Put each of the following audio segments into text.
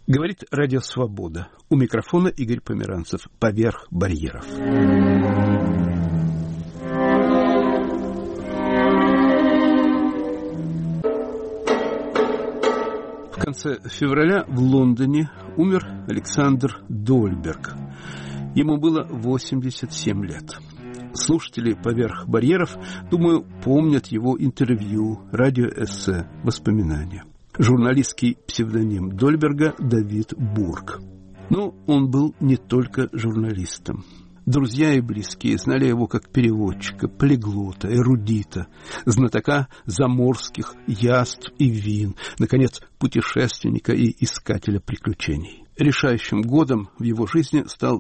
Говорит Радио Свобода. У микрофона Игорь Померанцев. Поверх барьеров. В конце февраля в Лондоне умер Александр Дольберг. Ему было 87 лет. Слушатели «Поверх барьеров», думаю, помнят его интервью, радиоэссе, воспоминания. Журналистский псевдоним Дольберга – Давид Бург. Но он был не только журналистом. Друзья и близкие знали его как переводчика, полиглота, эрудита, знатока заморских яств и вин, наконец, путешественника и искателя приключений. Решающим годом в его жизни стал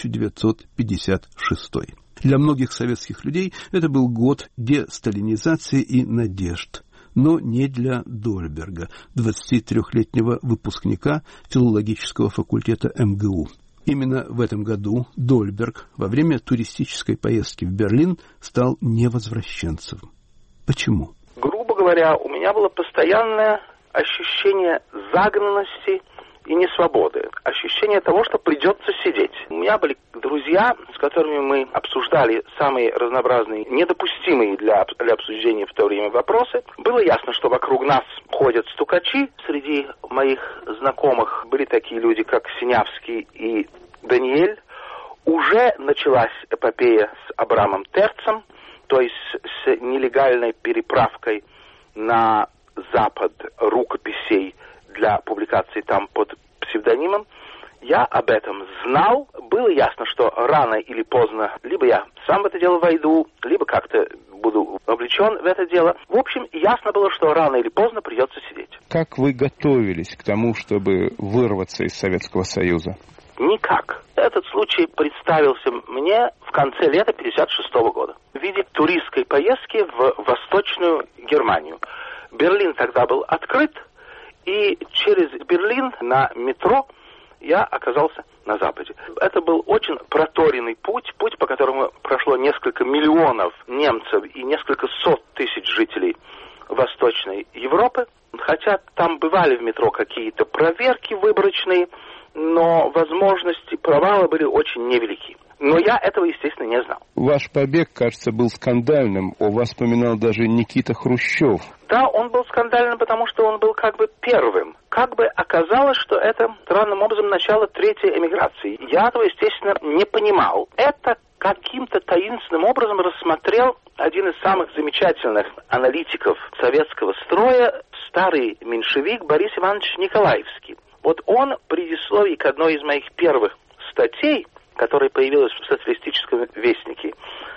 1956. Для многих советских людей это был год десталинизации и надежд. Но не для Дольберга, 23-летнего выпускника филологического факультета МГУ. Именно в этом году Дольберг во время туристической поездки в Берлин стал невозвращенцем. Почему? Грубо говоря, у меня было постоянное ощущение загнанности и несвободы. Ощущение того, что придется сидеть. У меня были друзья, с которыми мы обсуждали самые разнообразные, недопустимые для обсуждения в то время вопросы. Было ясно, что вокруг нас ходят стукачи. Среди моих знакомых были такие люди, как Синявский и Даниэль. Уже началась эпопея с Абрамом Терцем, то есть с нелегальной переправкой на Запад рукописей для публикации там под псевдонимом. Я об этом знал. Было ясно, что рано или поздно либо я сам в это дело войду, либо как-то буду вовлечен в это дело. В общем, ясно было, что рано или поздно придется сидеть. Как вы готовились к тому, чтобы вырваться из Советского Союза? Никак. Этот случай представился мне в конце лета 1956 года в виде туристской поездки в Восточную Германию. Берлин тогда был открыт, и через Берлин на метро я оказался на Западе. Это был очень проторенный путь, по которому прошло несколько миллионов немцев и несколько сот тысяч жителей Восточной Европы. Хотя там бывали в метро какие-то проверки выборочные, но возможности провала были очень невелики. Но я этого, естественно, не знал. Ваш побег, кажется, был скандальным. О вас вспоминал даже Никита Хрущев. Да, он был скандальным, потому что он был как бы первым. Как бы оказалось, что это странным образом начало третьей эмиграции. Я этого, естественно, не понимал. Это каким-то таинственным образом рассмотрел один из самых замечательных аналитиков советского строя, старый меньшевик Борис Иванович Николаевский. Вот он в предисловии к одной из моих первых статей, которая появилась в социалистическом вестнике,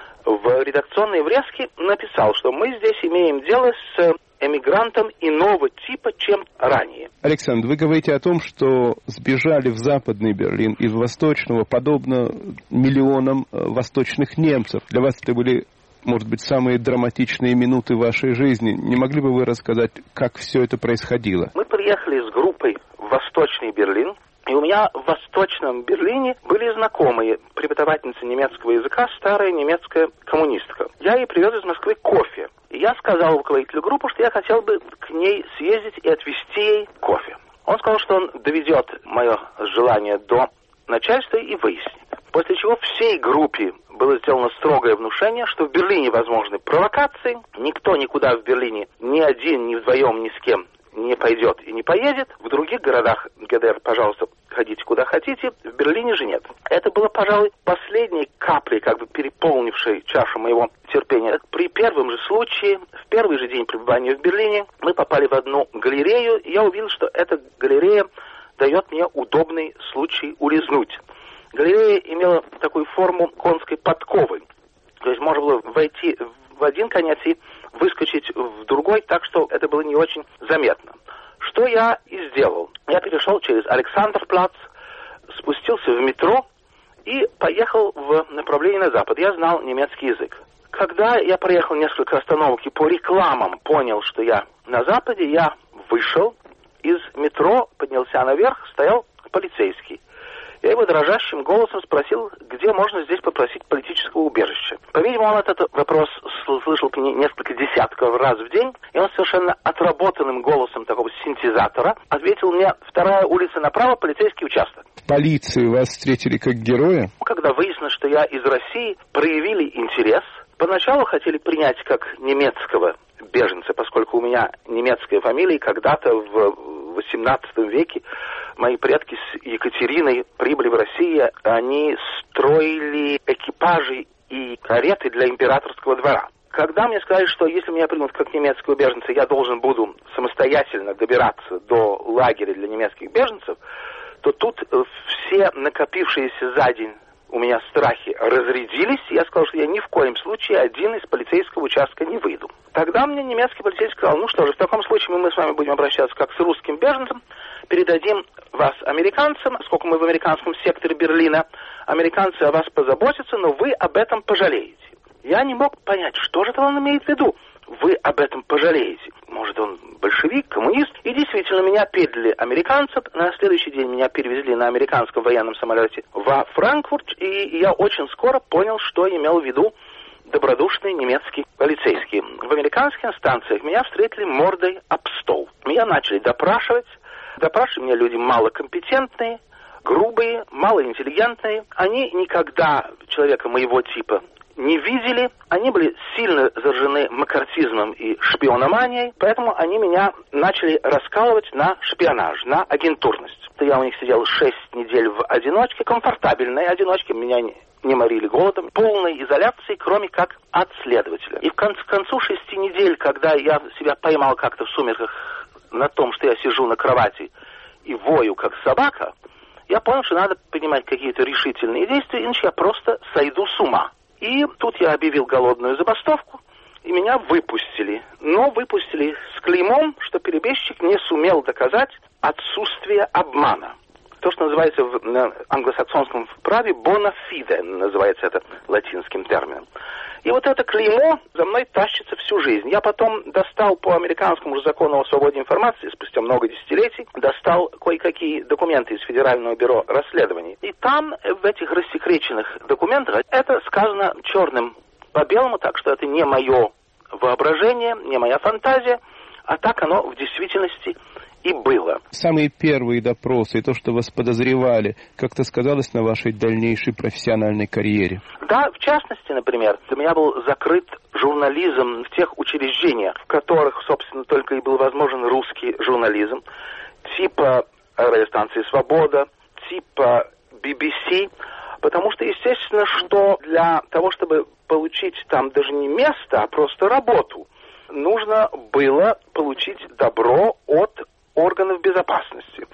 в редакционной врезке написал, что мы здесь имеем дело с эмигрантом иного типа, чем ранее. Александр, вы говорите о том, что сбежали в Западный Берлин из Восточного, подобно миллионам восточных немцев. Для вас это были, может быть, самые драматичные минуты вашей жизни. Не могли бы вы рассказать, как все это происходило? Мы приехали с группой в Восточный Берлин. И у меня в Восточном Берлине были знакомые, преподавательница немецкого языка, старая немецкая коммунистка. Я ей привез из Москвы кофе. И я сказал руководителю группы, что я хотел бы к ней съездить и отвезти ей кофе. Он сказал, что он доведет мое желание до начальства и выяснит. После чего всей группе было сделано строгое внушение, что в Берлине возможны провокации. Никто никуда в Берлине, ни один, ни вдвоем, ни с кем не пойдет и не поедет. В других городах ГДР, пожалуйста, ходите куда хотите. В Берлине же нет. Это было, пожалуй, последней каплей, как бы переполнившей чашу моего терпения. При первом же случае, в первый же день пребывания в Берлине, мы попали в одну галерею, и я увидел, что эта галерея дает мне удобный случай улизнуть. Галерея имела такую форму конской подковы. То есть можно было войти в один конец и выскочить в другой, так что это было не очень заметно. Что я и сделал. Я перешел через Александрплац, спустился в метро и поехал в направлении на запад. Я знал немецкий язык. Когда я проехал несколько остановок и по рекламам понял, что я на западе, я вышел из метро, поднялся наверх, стоял полицейский. Я его дрожащим голосом спросил, где можно здесь попросить политического убежища. По-видимому, он этот вопрос слышал несколько десятков раз в день, и он совершенно отработанным голосом такого синтезатора, ответил мне: вторая улица направо, полицейский участок. В полиции вас встретили как героя? Когда выяснилось, что я из России, проявили интерес. Поначалу хотели принять как немецкого беженца, поскольку у меня немецкая фамилия, и когда-то в XVIII веке мои предки с Екатериной прибыли в Россию, они строили экипажи и кареты для императорского двора. Когда мне сказали, что если меня примут как немецкого беженца, я должен буду самостоятельно добираться до лагеря для немецких беженцев, то тут все накопившиеся за день у меня страхи разрядились, и я сказал, что я ни в коем случае один из полицейского участка не выйду. Тогда мне немецкий полицейский сказал: ну что же, в таком случае мы с вами будем обращаться как с русским беженцем, передадим вас американцам, сколько мы в американском секторе Берлина, американцы о вас позаботятся, но вы об этом пожалеете. Я не мог понять, что же он имеет в виду. Вы об этом пожалеете. Может, он большевик, коммунист? И действительно, меня передали американцам. На следующий день меня перевезли на американском военном самолете во Франкфурт. И я очень скоро понял, что имел в виду добродушный немецкий полицейский. В американских инстанциях меня встретили мордой об стол. Меня начали допрашивать. Допрашивали меня люди малокомпетентные, грубые, малоинтеллигентные. Они никогда человека моего типа не видели, они были сильно заражены маккартизмом и шпиономанией, поэтому они меня начали раскалывать на шпионаж, на агентурность. Я у них сидел 6 недель в одиночке, комфортабельной одиночке, меня не морили голодом, полной изоляции, кроме как от следователя. И к концу 6 недель, когда я себя поймал как-то в сумерках на том, что я сижу на кровати и вою как собака, я понял, что надо принимать какие-то решительные действия, иначе я просто сойду с ума. И тут я объявил голодную забастовку, и меня выпустили. Но выпустили с клеймом, что перебежчик не сумел доказать отсутствие обмана. То, что называется в англосаксонском праве bona fide, называется это латинским термином. И вот это клеймо за мной тащится всю жизнь. Я потом достал по американскому же закону о свободе информации, спустя много десятилетий, достал кое-какие документы из Федерального бюро расследований. И там, в этих рассекреченных документах, это сказано черным по белому, так что это не мое воображение, не моя фантазия, а так оно в действительности и было. Самые первые допросы и то, что вас подозревали, как-то сказалось на вашей дальнейшей профессиональной карьере? Да, в частности, например, для меня был закрыт журнализм в тех учреждениях, в которых, собственно, только и был возможен русский журнализм, типа радиостанции «Свобода», типа BBC, потому что, естественно, что для того, чтобы получить там даже не место, а просто работу, нужно было получить добро от органов безопасности.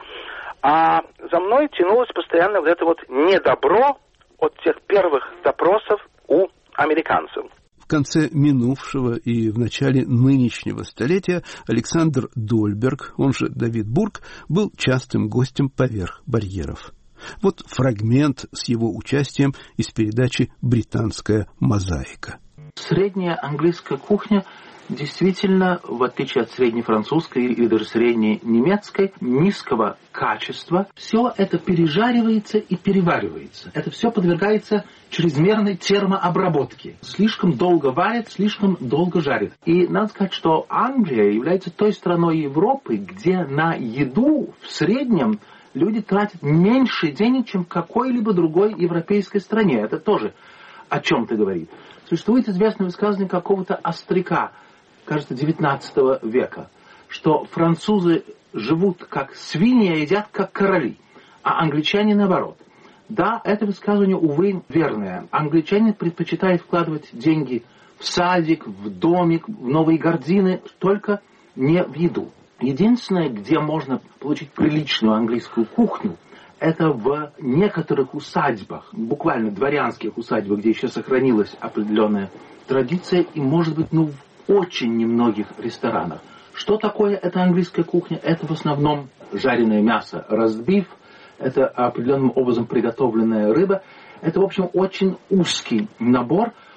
А за мной тянулось постоянно вот это вот недобро от тех первых допросов у американцев. В конце минувшего и в начале нынешнего столетия Александр Дольберг, он же Давид Бург, был частым гостем «Поверх барьеров». Вот фрагмент с его участием из передачи «Британская мозаика». Средняя английская кухня действительно, в отличие от средней французской или даже средней немецкой, низкого качества. Все это пережаривается и переваривается. Это все подвергается чрезмерной термообработке. Слишком долго варят, слишком долго жарят. И надо сказать, что Англия является той страной Европы, где на еду в среднем люди тратят меньше денег, чем в какой-либо другой европейской стране. Это тоже о чем-то говорит. Существует известное высказывание какого-то остряка, кажется, 19 века, что французы живут как свиньи, а едят как короли, а англичане наоборот. Да, это высказывание, увы, верное. Англичане предпочитают вкладывать деньги в садик, в домик, в новые гардины, только не в еду. Единственное, где можно получить приличную английскую кухню, это в некоторых усадьбах, буквально дворянских усадьбах, где еще сохранилась определенная традиция, и, может быть, в очень немногих ресторанах. Что такое эта английская кухня? Это в основном жареное мясо, roast-beef, это определенным образом приготовленная рыба. Это, в общем, очень узкий набор.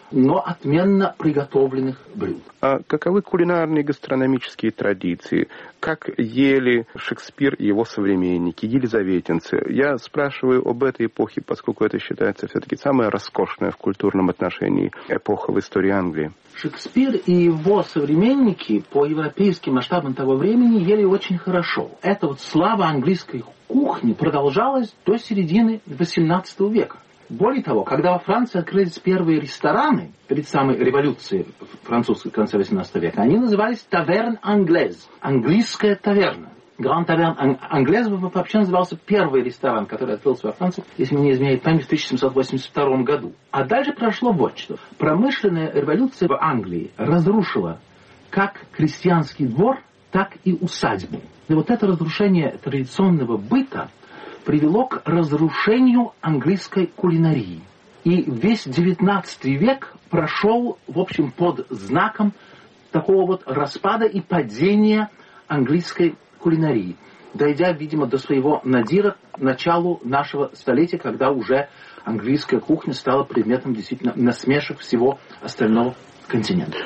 но отменно приготовленных блюд. А каковы кулинарные гастрономические традиции? Как ели Шекспир и его современники, елизаветинцы? Я спрашиваю об этой эпохе, поскольку это считается все-таки самая роскошная в культурном отношении эпоха в истории Англии. Шекспир и его современники по европейским масштабам того времени ели очень хорошо. Эта вот слава английской кухни продолжалась до середины XVIII века. Более того, когда во Франции открылись первые рестораны перед самой революцией французской в конце XVIII века, они назывались таверн англез, английская таверна. Гранд таверн англез вообще назывался первый ресторан, который открылся во Франции, если мне не изменяет память, в 1782 году. А дальше прошло вот что. Промышленная революция в Англии разрушила как крестьянский двор, так и усадьбу. И вот это разрушение традиционного быта привело к разрушению английской кулинарии. И весь XIX век прошел, в общем, под знаком такого вот распада и падения английской кулинарии, дойдя, видимо, до своего надира к началу нашего столетия, когда уже английская кухня стала предметом действительно насмешек всего остального континента.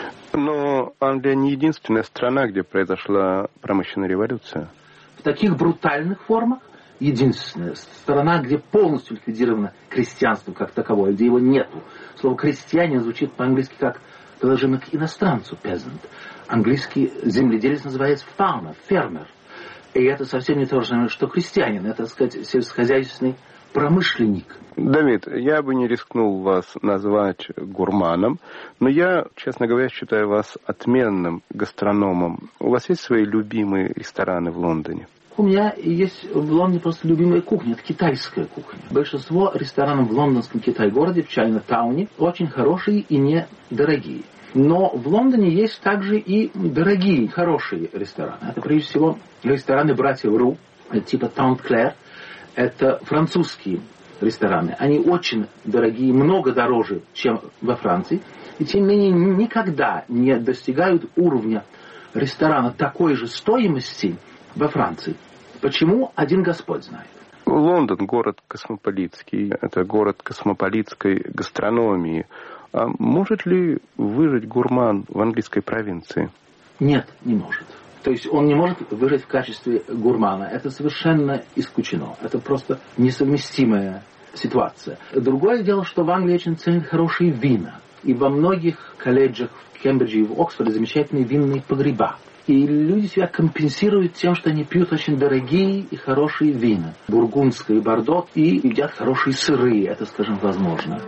Но Англия не единственная страна, где произошла промышленная революция. В таких брутальных формах единственная страна, где полностью ликвидировано крестьянство как таковое, где его нету. Слово «крестьянин» звучит по-английски как приложимо к иностранцу, peasant. Английский земледелец называется farmer, фермер. И это совсем не то же самое, что крестьянин. Это, так сказать, сельскохозяйственный промышленник. Давид, я бы не рискнул вас назвать гурманом, но я, честно говоря, считаю вас отменным гастрономом. У вас есть свои любимые рестораны в Лондоне? У меня есть в Лондоне просто любимая кухня, это китайская кухня. Большинство ресторанов в лондонском Китай-городе, в Чайна-тауне, очень хорошие и недорогие. Но в Лондоне есть также и дорогие, хорошие рестораны. Это, прежде всего, рестораны братьев Ру, типа Таунт-Клэр. Это французские рестораны. Они очень дорогие, много дороже, чем во Франции. И, тем не менее, никогда не достигают уровня ресторана такой же стоимости во Франции. Почему? Один Господь знает. Лондон – город космополитский. Это город космополитской гастрономии. А может ли выжить гурман в английской провинции? Нет, не может. То есть он не может выжить в качестве гурмана. Это совершенно исключено. Это просто несовместимая ситуация. Другое дело, что в Англии очень ценят хорошие вина. И во многих колледжах в Кембридже и в Оксфорде замечательные винные погреба. И люди себя компенсируют тем, что они пьют очень дорогие и хорошие вина. Бургундское и бордо. И едят хорошие сыры. Это, скажем, возможно.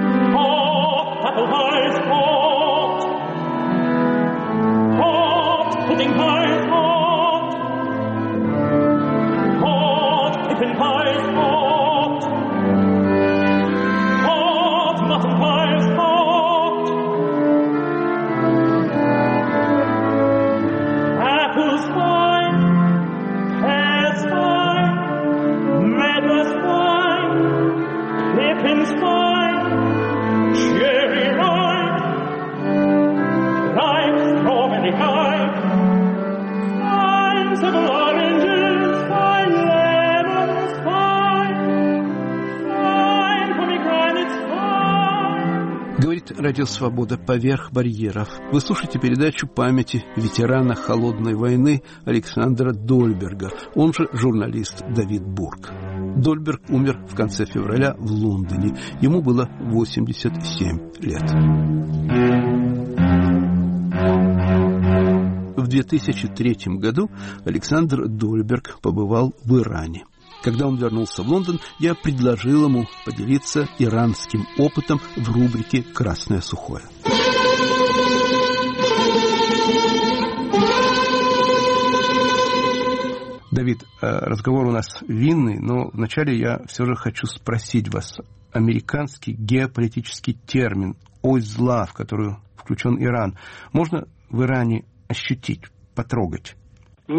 Радио «Свобода. Поверх барьеров». Вы слушаете передачу памяти ветерана Холодной войны Александра Дольберга, он же журналист Давид Бург. Дольберг умер в конце февраля в Лондоне. Ему было 87 лет. В 2003 году Александр Дольберг побывал в Иране. Когда он вернулся в Лондон, я предложил ему поделиться иранским опытом в рубрике «Красное сухое». Давид, разговор у нас винный, но вначале я все же хочу спросить вас. Американский геополитический термин «ось зла», в которую включен Иран, можно в Иране ощутить, потрогать? Нет,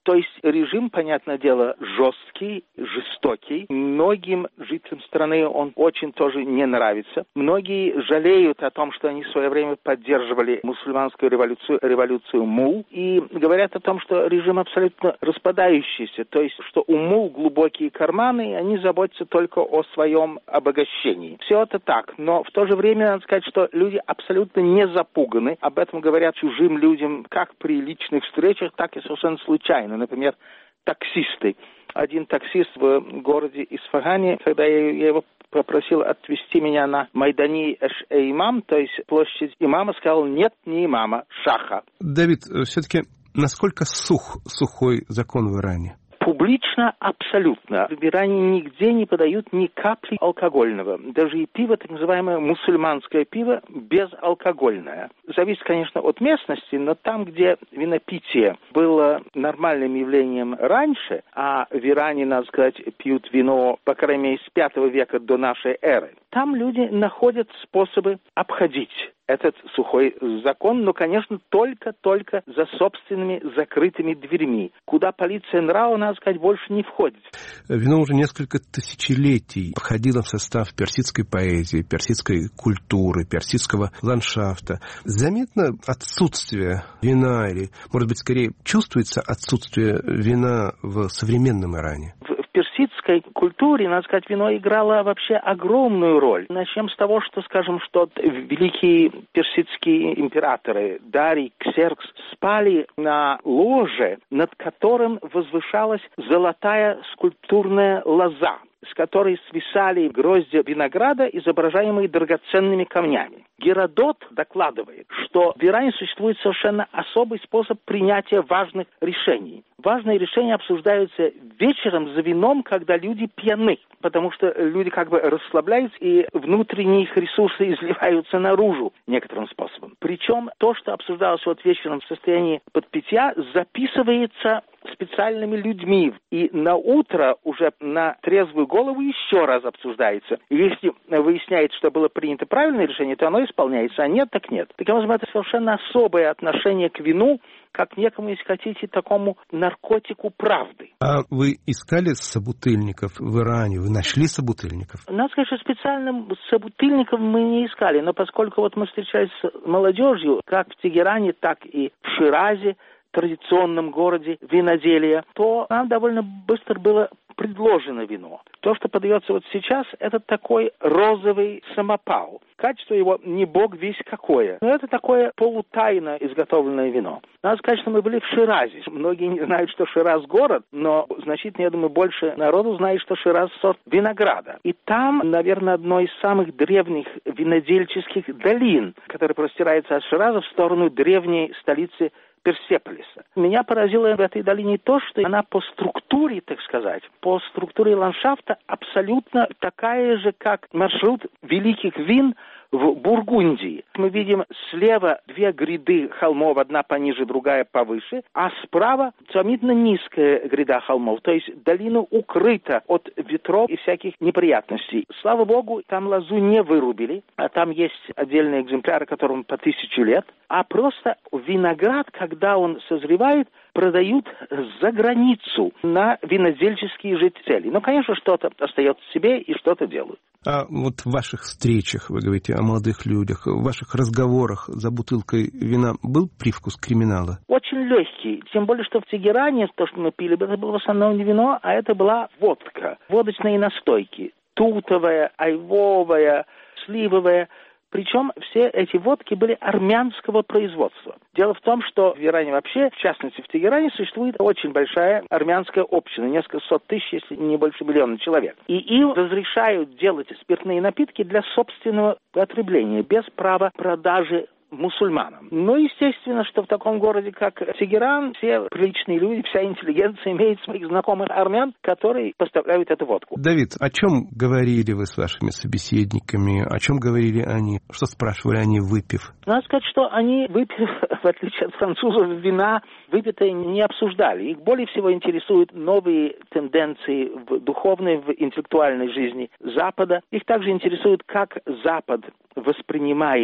То есть режим, понятное дело, жесткий, жестокий. Многим жителям страны он очень тоже не нравится. Многие жалеют о том, что они в свое время поддерживали мусульманскую революцию мул, и говорят о том, что режим абсолютно распадающийся, то есть что у мул глубокие карманы, и они заботятся только о своем обогащении. Все это так, но в то же время надо сказать, что люди абсолютно не запуганы. Об этом говорят чужим людям как при личных встречах, так и совершенно случайно. Например, таксисты. Один таксист в городе Исфагане, когда я его попросил отвезти меня на Майдани Эш-Имам, то есть площадь имама, сказал: нет, не имама, шаха. Давид, все-таки насколько сухой закон в Иране? Публично абсолютно. В Иране нигде не подают ни капли алкогольного. Даже и пиво, так называемое мусульманское пиво, безалкогольное. Зависит, конечно, от местности, но там, где винопитие было нормальным явлением раньше, а в Иране, надо сказать, пьют вино, по крайней мере, с V века до нашей эры, там люди находят способы обходить этот сухой закон, но, конечно, только за собственными закрытыми дверьми, куда полиция нрава, надо сказать, больше не входит. Вино уже несколько тысячелетий входило в состав персидской поэзии, персидской культуры, персидского ландшафта. Заметно отсутствие вина или, может быть, скорее чувствуется отсутствие вина в современном Иране? В персидской культуре, надо сказать, вино играло вообще огромную роль. Начнем с того, что, скажем, что великие персидские императоры Дарий, Ксеркс спали на ложе, над которым возвышалась золотая скульптурная лоза, с которой свисали гроздья винограда, изображаемые драгоценными камнями. Геродот докладывает, что в Иране существует совершенно особый способ принятия важных решений. Важные решения обсуждаются вечером за вином, когда люди пьяны, потому что люди как бы расслабляются, и внутренние их ресурсы изливаются наружу некоторым способом. Причем то, что обсуждалось вот вечером в состоянии подпития, записывается специальными людьми, и на утро уже на трезвую голову еще раз обсуждается. И если выясняется, что было принято правильное решение, то оно исполняется, а нет, так нет. Таким образом, это совершенно особое отношение к вину, как к некому, если хотите, такому наркотику правды. А вы искали собутыльников в Иране? Вы нашли собутыльников? Надо сказать, что специально собутыльников мы не искали, но поскольку вот мы встречались с молодежью, как в Тегеране, так и в Ширазе, традиционном городе виноделия, то нам довольно быстро было предложено вино. То, что подается вот сейчас, это такой розовый самопал. Качество его не бог весь какое. Но это такое полутайно изготовленное вино. Надо сказать, что мы были в Ширазе. Многие не знают, что Шираз город, но значительно, я думаю, больше народу знает, что Шираз сорт винограда. И там, наверное, одно из самых древних винодельческих долин, которая простирается от Шираза в сторону древней столицы Персеполиса. Меня поразило в этой долине то, что она по структуре, так сказать, по структуре ландшафта абсолютно такая же, как маршрут великих вин в Бургундии. Мы видим слева две гряды холмов, одна пониже, другая повыше, а справа сравнительно низкая гряда холмов, то есть долина укрыта от ветров и всяких неприятностей. Слава богу, там лозу не вырубили, а там есть отдельные экземпляры, которым по 1000 лет, а просто виноград, когда он созревает, продают за границу на винодельческие же цели. Ну, конечно, что-то остается себе и что-то делают. А вот в ваших встречах, вы говорите о молодых людях, в ваших разговорах за бутылкой вина был привкус криминала? Очень легкий. Тем более, что в Тегеране то, что мы пили, это было в основном не вино, а это была водка. Водочные настойки. Тутовая, айвовая, сливовая. Причем все эти водки были армянского производства. Дело в том, что в Иране вообще, в частности в Тегеране, существует очень большая армянская община, несколько сот тысяч, если не больше миллиона человек. И им разрешают делать спиртные напитки для собственного потребления, без права продажи мусульманам. Ну, естественно, что в таком городе, как Тегеран, все приличные люди, вся интеллигенция имеет своих знакомых армян, которые поставляют эту водку. Давид, о чем говорили вы с вашими собеседниками? О чем говорили они? Что спрашивали они, выпив? Надо сказать, что они, выпив, в отличие от французов, вина выпитое не обсуждали. Их более всего интересуют новые тенденции в духовной, в интеллектуальной жизни Запада. Их также интересует, как Запад воспринимает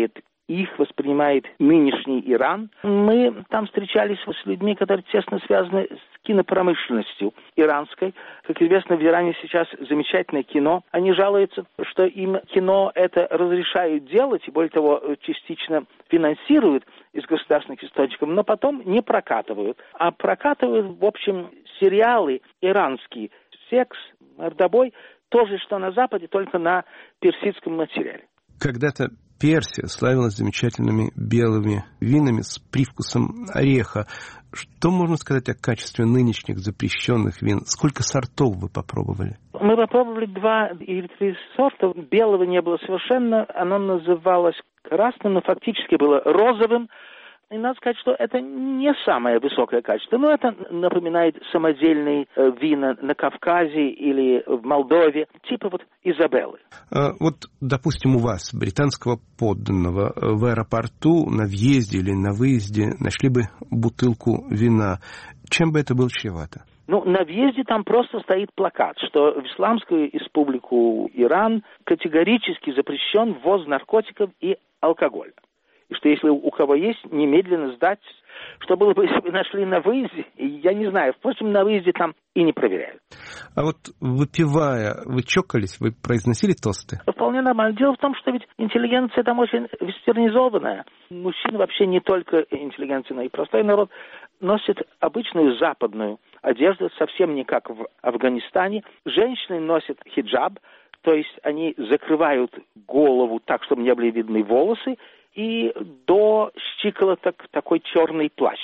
их воспринимает нынешний Иран. Мы там встречались с людьми, которые тесно связаны с кинопромышленностью иранской. Как известно, в Иране сейчас замечательное кино. Они жалуются, что им кино это разрешают делать, и более того, частично финансируют из государственных источников, но потом не прокатывают. А прокатывают, в общем, сериалы иранские. Секс, мордобой, то же, что на Западе, только на персидском материале. Когда-то Персия славилась замечательными белыми винами с привкусом ореха. Что можно сказать о качестве нынешних запрещенных вин? Сколько сортов вы попробовали? Мы попробовали 2 или 3 сорта. Белого не было совершенно. Оно называлось красным, но фактически было розовым. И надо сказать, что это не самое высокое качество. Но это напоминает самодельные вина на Кавказе или в Молдове, типа вот Изабеллы. Вот, допустим, у вас, британского подданного, в аэропорту на въезде или на выезде нашли бы бутылку вина. Чем бы это было чревато? Ну, на въезде там просто стоит плакат, что в Исламскую республику Иран категорически запрещен ввоз наркотиков и алкоголя. И что если у кого есть, немедленно сдать. Что было бы, если бы нашли на выезде, я не знаю. Впрочем, на выезде там и не проверяют. А вот выпивая, вы чокались, вы произносили тосты? Вполне нормально. Дело в том, что ведь интеллигенция там очень вестернизованная. Мужчины вообще не только интеллигенция, но и простой народ носит обычную западную одежду, совсем не как в Афганистане. Женщины носят хиджаб, то есть они закрывают голову так, чтобы не были видны волосы, и до щиколоток такой черный плащ.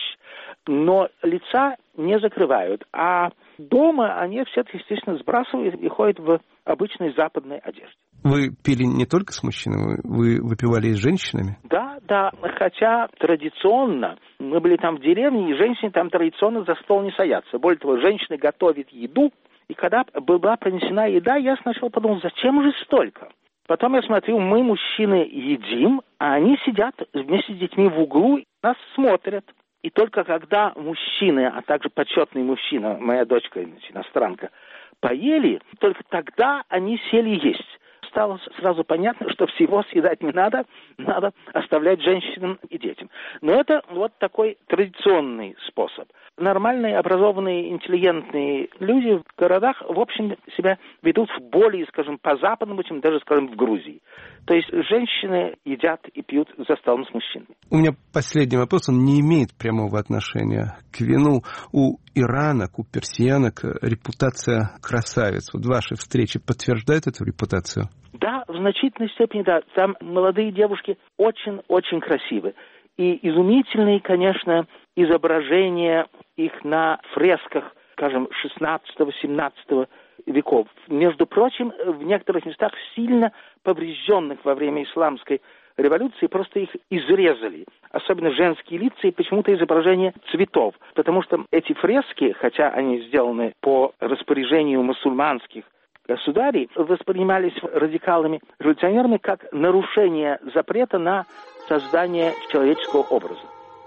Но лица не закрывают. А дома они все это, естественно, сбрасывают и ходят в обычной западной одежде. Вы пили не только с мужчинами, вы выпивали и с женщинами? Да. Хотя традиционно, мы были там в деревне, и женщины там традиционно за стол не садятся. Более того, женщины готовят еду, и когда была принесена еда, я сначала подумал, зачем же столько? Потом я смотрю, мы, мужчины, едим, а они сидят вместе с детьми в углу, нас смотрят. И только когда мужчины, а также почетный мужчина, моя дочка, иностранка, поели, только тогда они сели есть. Стало сразу понятно, что всего съедать не надо, надо оставлять женщинам и детям. Но это вот такой традиционный способ. Нормальные, образованные, интеллигентные люди в городах, в общем, себя ведут более, скажем, по-западному, чем даже, скажем, в Грузии. То есть женщины едят и пьют за столом с мужчинами. У меня последний вопрос, он не имеет прямого отношения к вину. У иранок, у персиянок репутация красавиц. Вот ваши встречи подтверждают эту репутацию? Да, в значительной степени, да. Там молодые девушки очень-очень красивы. И изумительные, конечно, изображения их на фресках, скажем, 16-17 веков. Между прочим, в некоторых местах сильно поврежденных во время исламской революции просто их изрезали. Особенно женские лица и почему-то изображение цветов. Потому что эти фрески, хотя они сделаны по распоряжению мусульманских государей, воспринимались радикалами-революционерами как нарушение запрета на создание человеческого образа.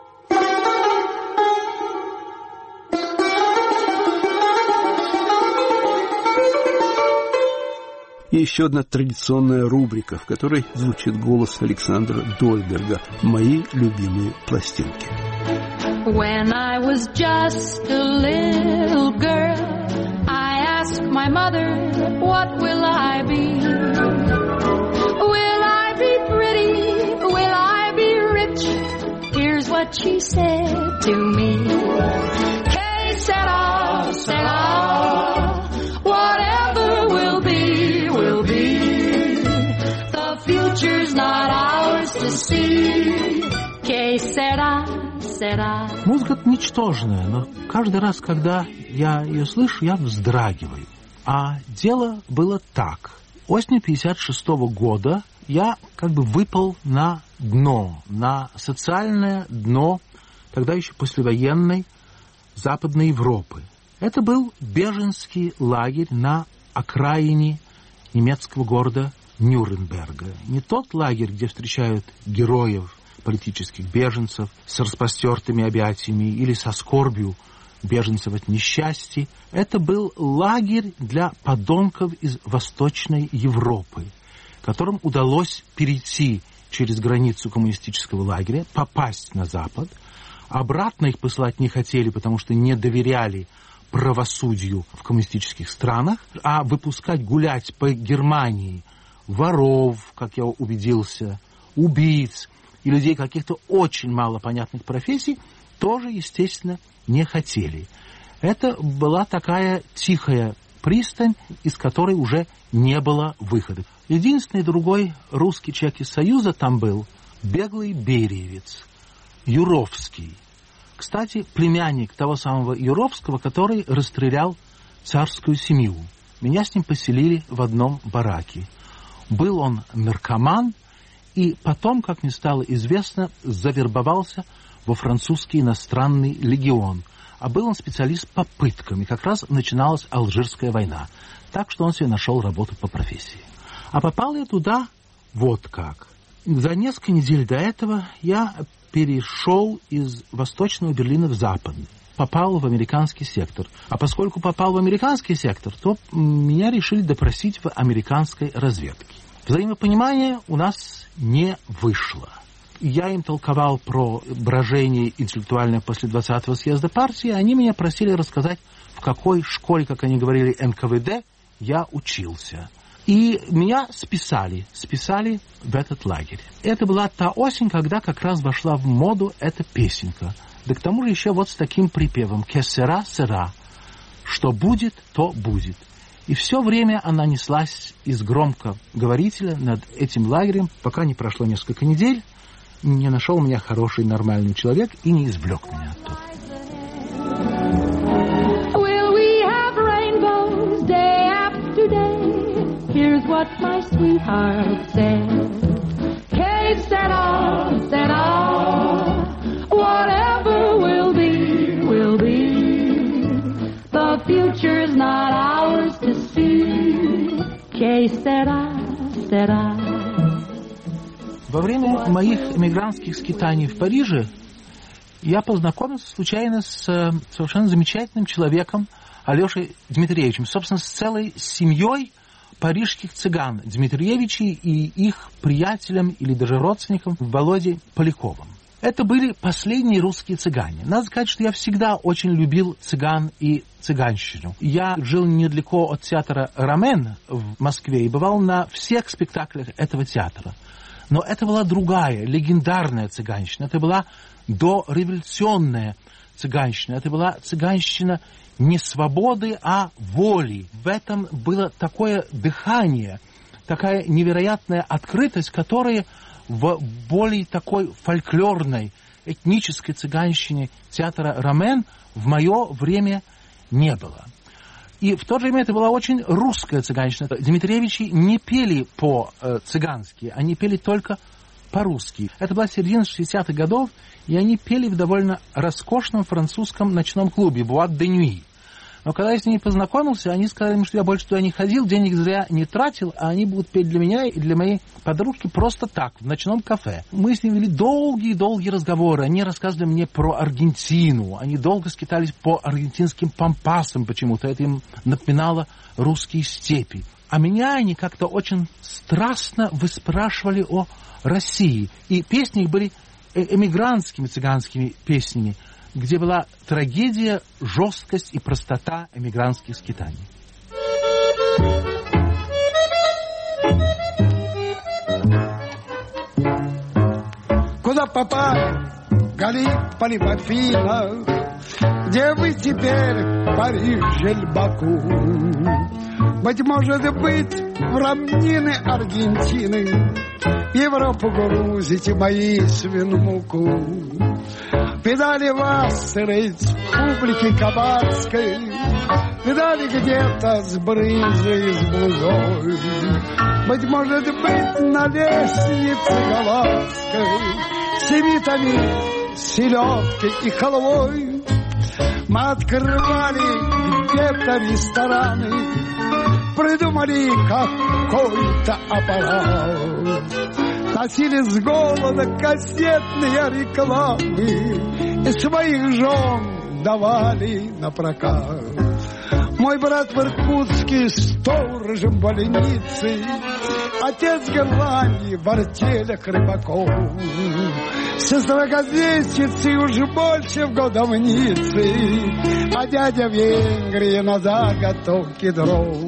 И еще одна традиционная рубрика, в которой звучит голос Александра Дольберга «Мои любимые пластинки». When I was just a little girl, I asked my mother, what will I be? Will I be pretty? Will I be rich? Here's what she said to me. Que sera, sera, whatever will be, will be. The future's not ours to see. Que sera, sera. Музыка ничтожная, но каждый раз, когда я ее слышу, я вздрагиваю. А дело было так. Осенью 1956 года я как бы выпал на дно, на социальное дно, тогда еще послевоенной Западной Европы. Это был беженский лагерь на окраине немецкого города Нюрнберга. Не тот лагерь, где встречают героев, политических беженцев с распростертыми объятиями или со скорбью беженцев от несчастья. Это был лагерь для подонков из Восточной Европы, которым удалось перейти через границу коммунистического лагеря, попасть на Запад. Обратно их посылать не хотели, потому что не доверяли правосудию в коммунистических странах, а выпускать гулять по Германии воров, как я убедился, убийц и людей каких-то очень малопонятных профессий тоже, естественно, не хотели. Это была такая тихая пристань, из которой уже не было выхода. Единственный другой русский человек из Союза там был беглый бериевец, Юровский. Кстати, племянник того самого Юровского, который расстрелял царскую семью. Меня с ним поселили в одном бараке. Был он наркоман, и потом, как мне стало известно, завербовался во французский иностранный легион. А был он специалист по пыткам, и как раз начиналась Алжирская война. Так что он себе нашел работу по профессии. А попал я туда вот как. За несколько недель до этого я перешел из Восточного Берлина в Западный. Попал в американский сектор. А поскольку попал в американский сектор, то меня решили допросить в американской разведке. Взаимопонимание у нас не вышло. Я им толковал про брожение интеллектуальное после 20-го съезда партии, они меня просили рассказать, в какой школе, как они говорили, НКВД я учился. И меня списали в этот лагерь. Это была та осень, когда как раз вошла в моду эта песенка. Да к тому же еще вот с таким припевом «Que sera, sera», что будет, то будет. И все время она неслась из громкоговорителя над этим лагерем, пока не прошло несколько недель, не нашел меня хороший, нормальный человек и не извлек меня оттуда. Here's what my sweetheart said. Que sera, sera. Whatever will be, will be. The future's not ours to see. Que sera, sera. Во время моих эмигрантских скитаний в Париже я познакомился случайно с совершенно замечательным человеком Алешей Дмитриевичем, собственно, с целой семьей парижских цыган, Дмитриевичей и их приятелем или даже родственником Володей Поляковым. Это были последние русские цыгане. Надо сказать, что я всегда очень любил цыган и цыганщину. Я жил недалеко от театра «Ромен» в Москве и бывал на всех спектаклях этого театра. Но это была другая, легендарная цыганщина. Это была дореволюционная цыганщина. Это была цыганщина не свободы, а воли. В этом было такое дыхание, такая невероятная открытость, которая в более такой фольклорной, этнической цыганщине театра «Ромен» в мое время не было. И в то же время это была очень русская цыганщина. Дмитриевичи не пели по-цыгански, они пели только по-русски. Это была середина 60-х годов, и они пели в довольно роскошном французском ночном клубе «Boîte de nuit». Но когда я с ними познакомился, они сказали, что я больше туда не ходил, денег зря не тратил, а они будут петь для меня и для моей подружки просто так, в ночном кафе. Мы с ними вели долгие-долгие разговоры. Они рассказывали мне про Аргентину. Они долго скитались по аргентинским пампасам почему-то. Это им напоминало русские степи. А меня они как-то очень страстно выспрашивали о России. И песни их были эмигрантскими цыганскими песнями, где была трагедия, жесткость и простота эмигрантских скитаний. Куда попали, Галиполи, Афина? Где вы теперь, Париж или Баку? Быть может быть, в равнины Аргентины в Европу грузите мои свинмуку. Видали вас, республики Кабацкой, видали где-то с брызжей, с блузой. Быть может быть, на лестнице Галатской семитами, селедкой и халвой. Мы открывали где-то рестораны, придумали какой-то аппарат. Носили с голода кассетные рекламы и своих жен давали на прокат. Мой брат в Иркутске сторожем больницы отец Голландии в артелях рыбаков. Сестра газетчицы уже больше в годовнице, а дядя в Венгрии на заготовке дров.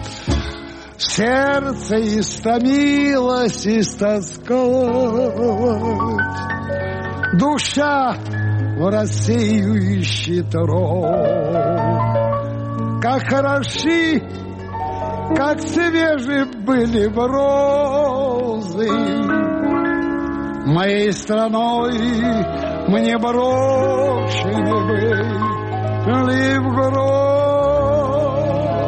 Сердце истомилось, истосковалось, душа в Россию ищет ров. Как хороши, как свежи были бы розы, моей страной мне брошены были в грозы.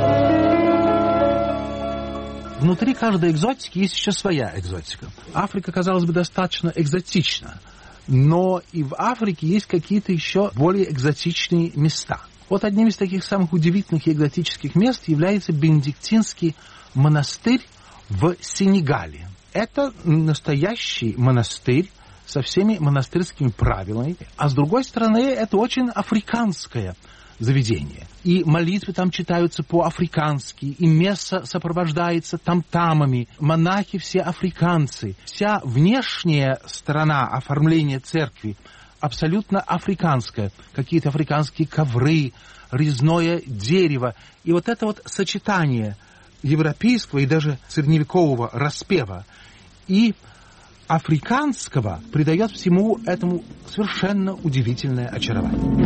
Внутри каждой экзотики есть еще своя экзотика. Африка, казалось бы, достаточно экзотична, но и в Африке есть какие-то еще более экзотичные места. Вот одним из таких самых удивительных и экзотических мест является бенедиктинский монастырь в Сенегале. Это настоящий монастырь со всеми монастырскими правилами, а с другой стороны, это очень африканское заведение. И молитвы там читаются по-африкански, и месса сопровождается там-тамами. Монахи все африканцы. Вся внешняя сторона оформления церкви абсолютно африканская. Какие-то африканские ковры, резное дерево. И вот это вот сочетание европейского и даже средневекового распева и африканского придает всему этому совершенно удивительное очарование.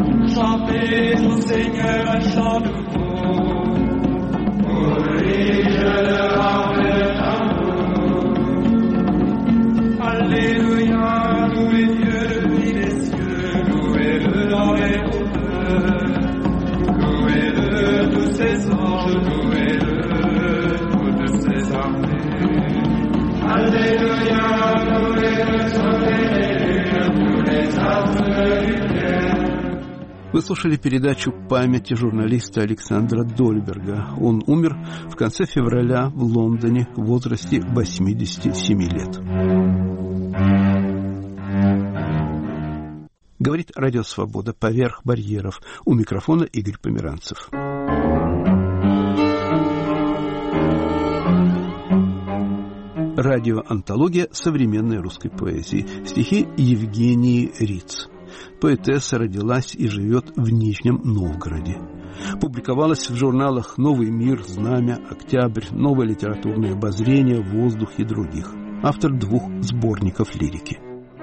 Вы слушали передачу «Памяти» журналиста Александра Дольберга. Он умер в конце февраля в Лондоне в возрасте 87 лет. Говорит Радио Свобода «Поверх барьеров». У микрофона Игорь Померанцев. Радиоантология современной русской поэзии. Стихи Евгении Риц. Поэтесса родилась и живет в Нижнем Новгороде. Публиковалась в журналах «Новый мир», «Знамя», «Октябрь», «Новое литературное обозрение», «Воздух» и других. Автор 2 сборников лирики.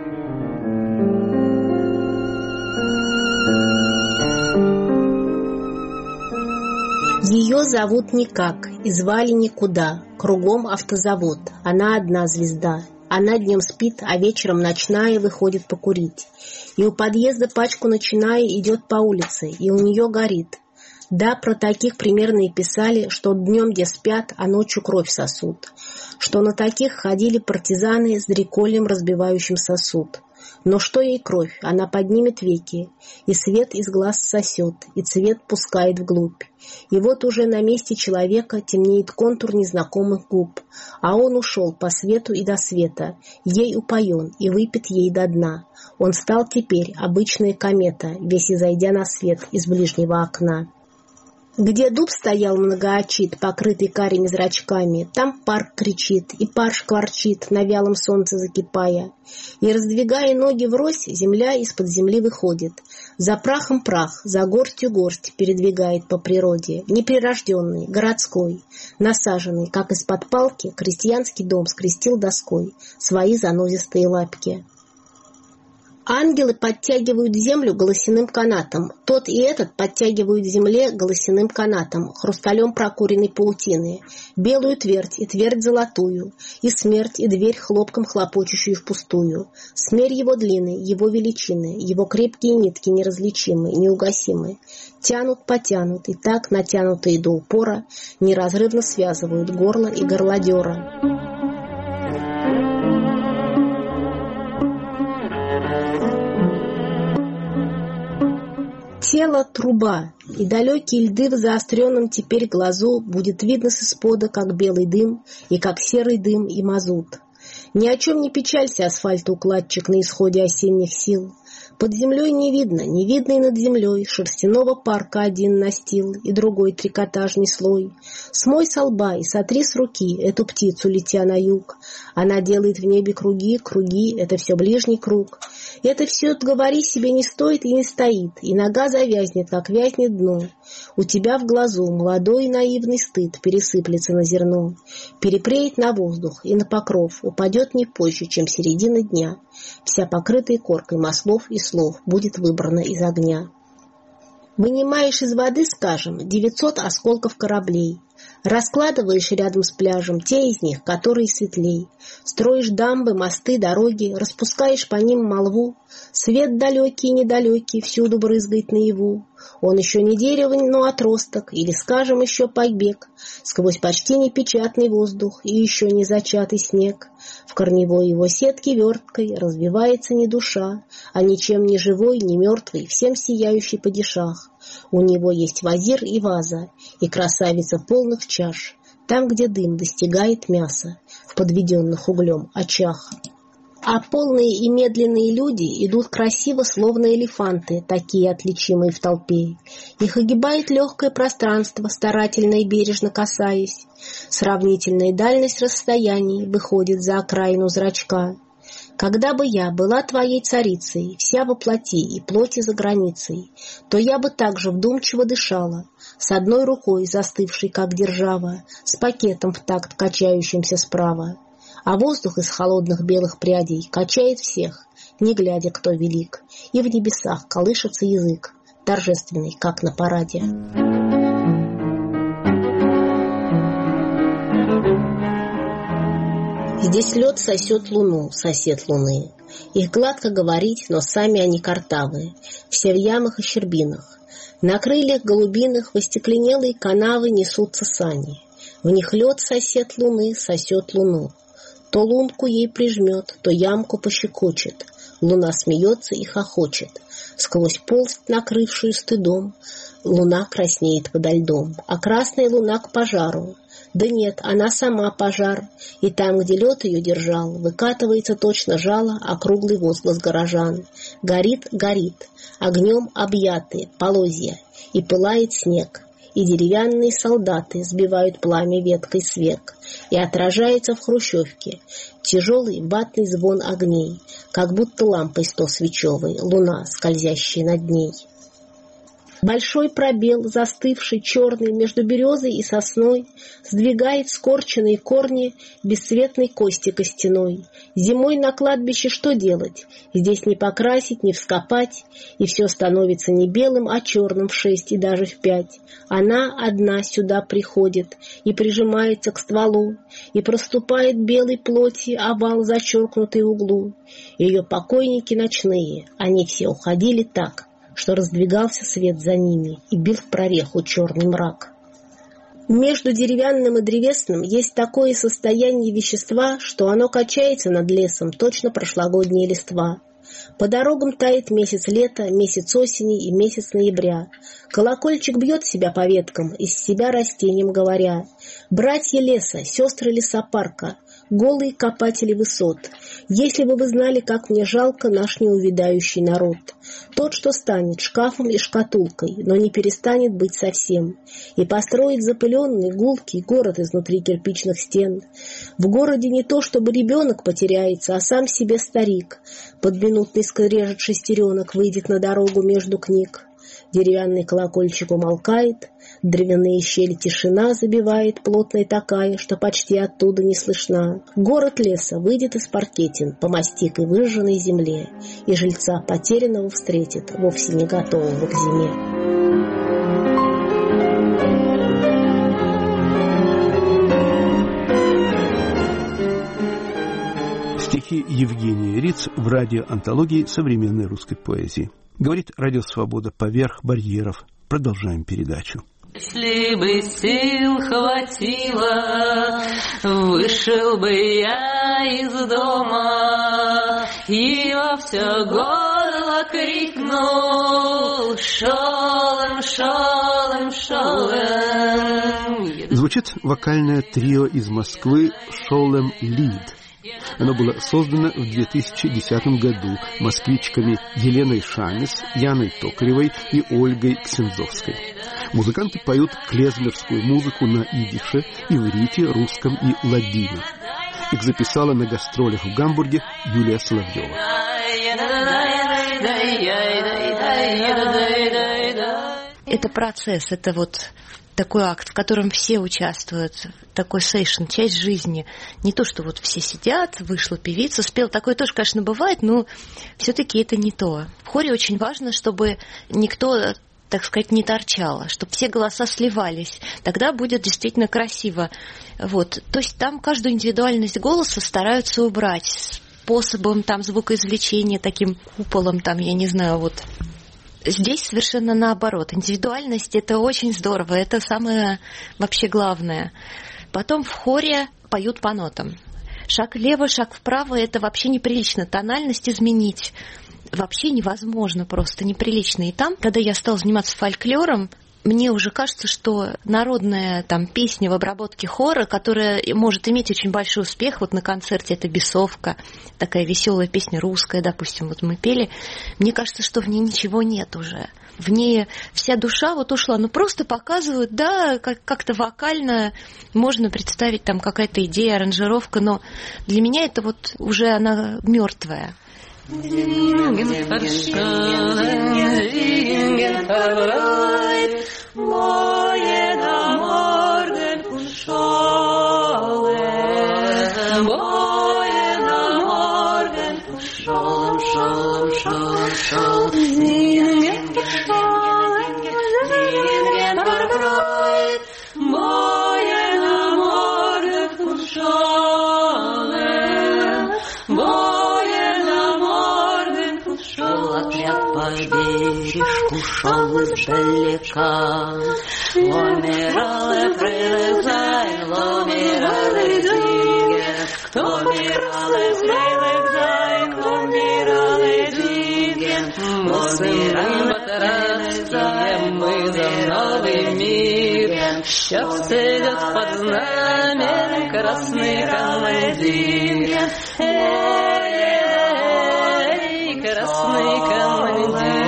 Ее зовут никак и звали никуда. Кругом автозавод. Она одна звезда. Она днем спит, а вечером ночная выходит покурить. И у подъезда пачку начиная идет по улице, и у нее горит. Да, про таких примерно и писали, что днем где спят, а ночью кровь сосут. Что на таких ходили партизаны с дрекольем, разбивающим сосуд. Но что ей кровь? Она поднимет веки, и свет из глаз сосет, и цвет пускает вглубь. И вот уже на месте человека темнеет контур незнакомых губ, а он ушел по свету и до света, ей упоен и выпит ей до дна. Он стал теперь обычная комета, весь изойдя на свет из ближнего окна. Где дуб стоял многоочит, покрытый карими зрачками, там парк кричит, и пар шкварчит, на вялом солнце закипая. И, раздвигая ноги врозь, земля из-под земли выходит. За прахом прах, за горстью горсть передвигает по природе, неприрожденный, городской, насаженный, как из-под палки, крестьянский дом скрестил доской свои занозистые лапки. Ангелы подтягивают землю голосяным канатом. Тот и этот подтягивают земле голосяным канатом, хрусталем прокуренной паутины. Белую твердь и твердь золотую, и смерть, и дверь хлопком хлопочущую впустую. Смерь его длины, его величины, его крепкие нитки неразличимы, неугасимы. Тянут, потянут, и так натянутые до упора неразрывно связывают горло и горлодера. Тело — труба, и далекие льды в заостренном теперь глазу будет видно с испода, как белый дым, и как серый дым и мазут. Ни о чем не печалься, асфальтоукладчик, на исходе осенних сил. Под землей не видно, не видно и над землей шерстяного парка один настил и другой трикотажный слой. Смой со лба и сотри с руки эту птицу, летя на юг. Она делает в небе круги, круги, это все ближний круг. Это все, говори себе, не стоит и не стоит, и нога завязнет, как вязнет дно. У тебя в глазу молодой и наивный стыд пересыплется на зерно, перепреет на воздух и на покров, упадет не позже, чем середина дня. Вся покрытая коркой маслов и слов будет выбрана из огня. Вынимаешь из воды, скажем, 900 осколков кораблей. Раскладываешь рядом с пляжем те из них, которые светлей. Строишь дамбы, мосты, дороги, распускаешь по ним молву. Свет далекий и недалекий всюду брызгает наяву. Он еще не дерево, но отросток, или, скажем, еще побег. Сквозь почти непечатный воздух и еще не зачатый снег. В корневой его сетке верткой развивается не душа, а ничем не живой, не мертвый, всем сияющий падишах. У него есть вазир и ваза, и красавица полных чаш, там, где дым достигает мяса, в подведенных углем очах. А полные и медленные люди идут красиво, словно элефанты, такие отличимые в толпе. Их огибает легкое пространство, старательно и бережно касаясь. Сравнительная дальность расстояний выходит за окраину зрачка. Когда бы я была твоей царицей, вся во плоти и плоти за границей, то я бы также вдумчиво дышала, с одной рукой застывшей, как держава, с пакетом в такт качающимся справа. А воздух из холодных белых прядей качает всех, не глядя, кто велик, и в небесах колышется язык, торжественный, как на параде. Здесь лед сосет луну, сосед луны. Их гладко говорить, но сами они картавые, все в ямах и щербинах. На крыльях голубиных в остекленелые канавы несутся сани. В них лед сосед луны сосет луну. То лунку ей прижмет, то ямку пощекочет. Луна смеется и хохочет. Сквозь полость, накрывшую стыдом, луна краснеет подо льдом, а красная луна к пожару. Да нет, она сама пожар, и там, где лед ее держал, выкатывается точно жало округлый возглас горожан. Горит, горит, огнем объятые полозья, и пылает снег, и деревянные солдаты сбивают пламя веткой с век, и отражается в хрущевке тяжелый ватный звон огней, как будто лампой 100-свечевой луна, скользящая над ней. Большой пробел, застывший черный между березой и сосной, сдвигает скорченные корни бесцветной кости костяной. Зимой на кладбище что делать? Здесь не покрасить, не вскопать, и все становится не белым, а черным в 6 и даже в 5. Она одна сюда приходит и прижимается к стволу, и проступает белой плоти овал, зачеркнутый в углу. Ее покойники ночные, они все уходили так, что раздвигался свет за ними и бил в прореху черный мрак. Между деревянным и древесным есть такое состояние вещества, что оно качается над лесом, точно прошлогодняя листва. По дорогам тает месяц лета, месяц осени и месяц ноября. Колокольчик бьет себя по веткам, из себя растением говоря: «Братья леса, сестры лесопарка, голые копатели высот, если бы вы знали, как мне жалко наш неувядающий народ. Тот, что станет шкафом и шкатулкой, но не перестанет быть совсем, и построит запыленный, гулкий город изнутри кирпичных стен. В городе не то, чтобы ребенок потеряется, а сам себе старик. Под минутный скрежет шестеренок выйдет на дорогу между книг. Деревянный колокольчик умолкает, дровяные щели тишина забивает, плотная такая, что почти оттуда не слышна. Город леса выйдет из паркетин по мастикой выжженной земле, и жильца потерянного встретит, вовсе не готового к зиме. Стихи Евгения Риц в радиоантологии современной русской поэзии. Говорит Радио Свобода поверх барьеров. Продолжаем передачу. Если бы сил хватило, вышел бы я из дома и во все горло крикнул: шолом, шолом, шолом. Звучит вокальное трио из Москвы «Шолем Лид». Оно было создано в 2010 году москвичками Еленой Шамис, Яной Токаревой и Ольгой Ксензовской. Музыканты поют клезмерскую музыку на идише, иврите, русском и ладино. Их записала на гастролях в Гамбурге Юлия Соловьева. Это процесс, это вот такой акт, в котором все участвуют, такой сейшн, часть жизни. Не то, что вот все сидят, вышла певица, спела. Такое тоже, конечно, бывает, но все-таки это не то. В хоре очень важно, чтобы никто, так сказать, не торчало, чтобы все голоса сливались. Тогда будет действительно красиво. Вот. То есть там каждую индивидуальность голоса стараются убрать способом там звукоизвлечения, таким куполом, там, я не знаю, вот. Здесь совершенно наоборот. Индивидуальность – это очень здорово, это самое вообще главное. Потом в хоре поют по нотам. Шаг влево, шаг вправо – это вообще неприлично. Тональность изменить вообще невозможно, просто неприлично. И там, когда я стала заниматься фольклором, мне уже кажется, что народная там песня в обработке хора, которая может иметь очень большой успех, вот на концерте это «Бесовка», такая веселая песня русская, допустим, вот мы пели, мне кажется, что в ней ничего нет уже. В ней вся душа вот ушла, ну просто показывают, да, как-то вокально можно представить там какая-то идея, аранжировка, но для меня это вот уже она мертвая. Бережку шел издалека, ломиралы прилезай, ломиралы двигай, кто миралы прилезай, ломиралы двигай, ломиралы прилезай, мы за новый мир, счастье идет под знамен, красный командир, красный командир.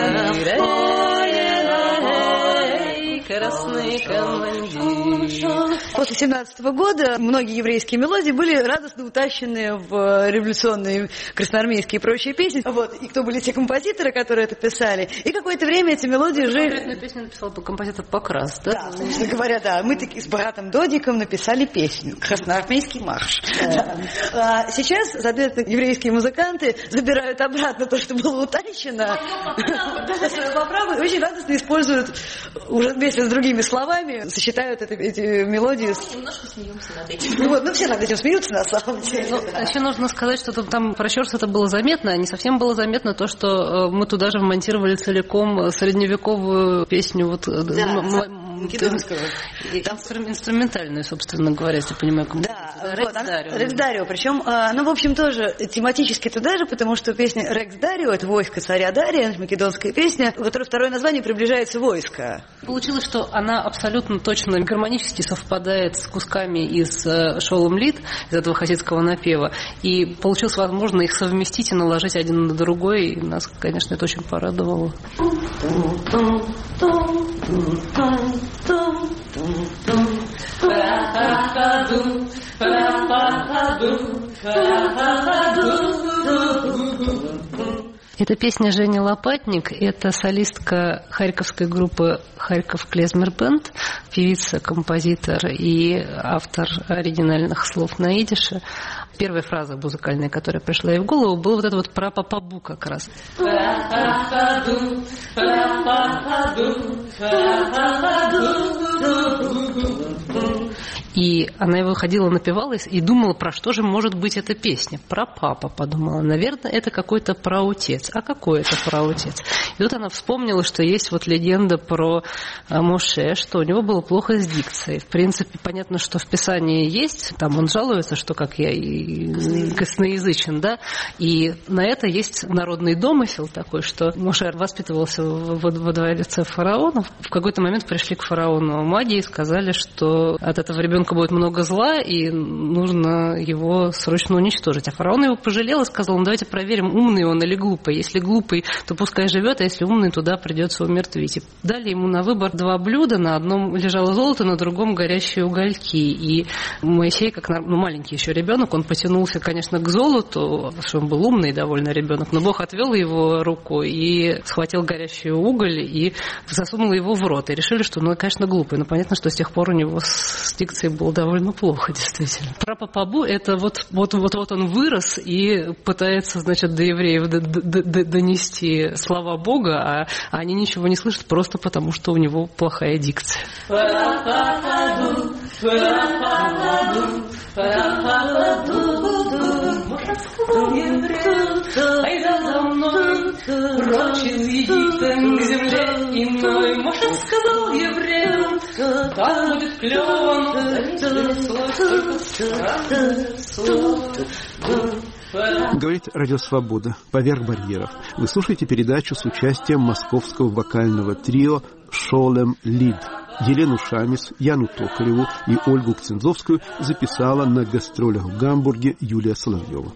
После 1917 года многие еврейские мелодии были радостно утащены в революционные красноармейские и прочие песни. Вот. И кто были те композиторы, которые это писали. И какое-то время эти мелодии жили... Конкретную песню написал композитор Покрас, да? Да, собственно говоря, да. Мы таки с братом Додиком написали песню «Красноармейский марш». Да. Сейчас, соответственно, еврейские музыканты забирают обратно то, что было утащено. Поправы очень радостно используют уже вместе с другими словами, сочетают эти мелодии. Немножко смеемся над этим. Вот, ну все над этим смеются на самом деле. А еще нужно сказать, что там про Щорс это было заметно, а не совсем было заметно то, что мы туда же вмонтировали целиком средневековую песню. Вот, македонского. Инструментальную, собственно говоря, если я понимаю. Да, Рекс Дарио. Причем, ну, в общем, тоже тематически туда же, потому что песня Рекс Дарио, это войско царя Дария, македонская песня, у которой второе название приближается войско. Получилось, что она абсолютно точно гармонически совпадает с кусками из Шолом Лид, из этого хасидского напева. И получилось возможно их совместить и наложить один на другой. И нас, конечно, это очень порадовало. Это песня Жени Лопатник, это солистка харьковской группы «Харьков Клезмер Бенд», певица, композитор и автор оригинальных слов на идише. Первая фраза музыкальная, которая пришла ей в голову, была вот это вот про папабу как раз. И она его ходила, напевалась и думала, про что же может быть эта песня. Про папа, подумала. Наверное, это какой-то праотец. А какой это праотец? И тут она вспомнила, что есть вот легенда про Моше, что у него было плохо с дикцией. В принципе, понятно, что в Писании есть. Там он жалуется, что как я и косноязычен, да. И на это есть народный домысел такой, что Моше воспитывался во дворце фараона. В какой-то момент пришли к фараону маги и сказали, что от этого ребенка ребенка будет много зла, и нужно его срочно уничтожить. А фараон его пожалел и сказал: ну, давайте проверим, умный он или глупый. Если глупый, то пускай живет, а если умный, туда придется умертвить. И дали ему на выбор 2 блюда. На одном лежало золото, на другом горящие угольки. И Моисей, как маленький еще ребенок, он потянулся, конечно, к золоту, потому что он был умный довольно ребенок, но Бог отвел его руку и схватил горящий уголь и засунул его в рот. И решили, что, ну, конечно, глупый. Но понятно, что с тех пор у него с дикцией было довольно плохо, действительно. Прапапабу — это вот он вырос и пытается, значит, до евреев донести слова Бога, а они ничего не слышат просто потому, что у него плохая дикция. Айда за мной, прочь из Египта к земле иной. Моше сказал евреям, там будет клёво, Говорит Радио Свобода. Поверх барьеров. Вы слушаете передачу с участием московского вокального трио «Шолем Лид». Елену Шамис, Яну Токареву и Ольгу Кцензовскую записала на гастролях в Гамбурге Юлия Соловьева.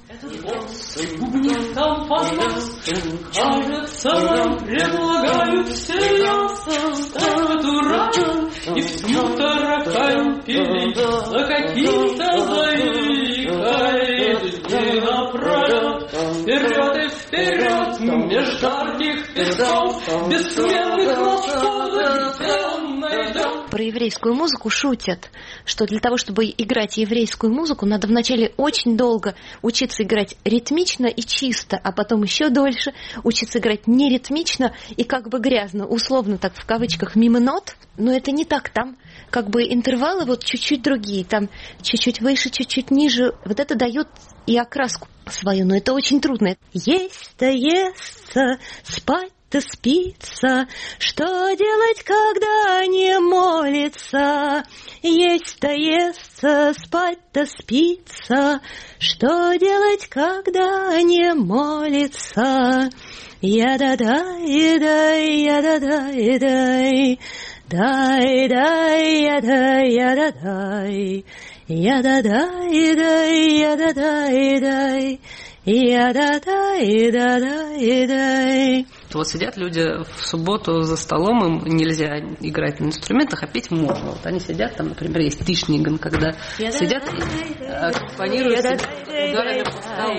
Кажется, нам предлагают серьезно дуракам и всю таракань пилить за каким-то заикой. Дни напролет, вперед и вперед, меж жарких песков, бессменных мостов, найдем. Про еврейскую музыку шутят, что для того, чтобы играть еврейскую музыку, надо вначале очень долго учиться играть ритмично и чисто, а потом еще дольше учиться играть неритмично и как бы грязно, условно так в кавычках мимо нот, но это не так, там как бы интервалы вот чуть-чуть другие, там чуть-чуть выше, чуть-чуть ниже, вот это дает и окраску свою, но это очень трудно. Есть-то естся, спать-то спится, что делать, когда не молится? Есть-то естся, спать-то спится, что делать, когда не молится? Я-да-дай, я-да-дай, дай-дай, я-дай, я-да-дай, я-да-дай, я-да-дай. Вот сидят люди в субботу за столом, им нельзя играть на инструментах, а петь можно. Вот они сидят, там, например, есть тишниган, когда сидят и аккомпанируют ударами по столу.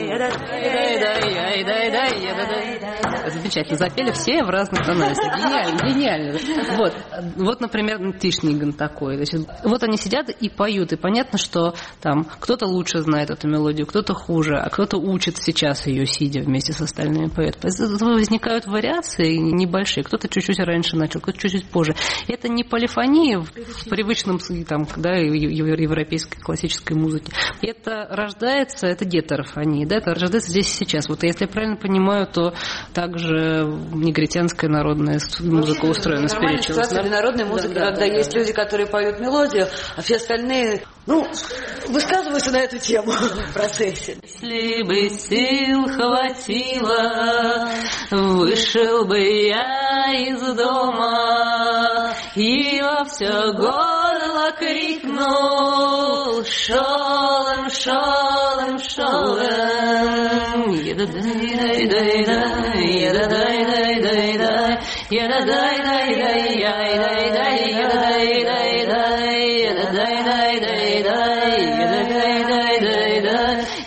Замечательно. Запели все в разных тональностях. Гениально. Вот, например, тишниган такой. Значит, вот они сидят и поют, и понятно, что там кто-то лучше знает эту мелодию, кто-то хуже, а кто-то учит сейчас ее, сидя вместе с остальными поэтами. Возникают вариации небольшие. Кто-то чуть-чуть раньше начал, кто-то чуть-чуть позже. Это не полифония в привычном, там, да, европейской классической музыке. Это рождается, это гетерофония, да, это рождается здесь и сейчас. Вот если я правильно понимаю, то также негритянская народная музыка устроена спиричуально. Нормальная народная музыка, когда есть люди, которые поют мелодию, а все остальные, высказываются на эту тему в процессе. Если бы сил хватило, вышел бы я из дома и во все горло крикнул: шолем, шолем, шолем. Еда-дай-дай-дай-дай, еда-дай-дай-дай-дай, еда-дай-дай-дай-дай-дай, еда-дай-дай-дай-дай, еда-дай-дай-дай-дай, еда-дай-дай-дай-дай,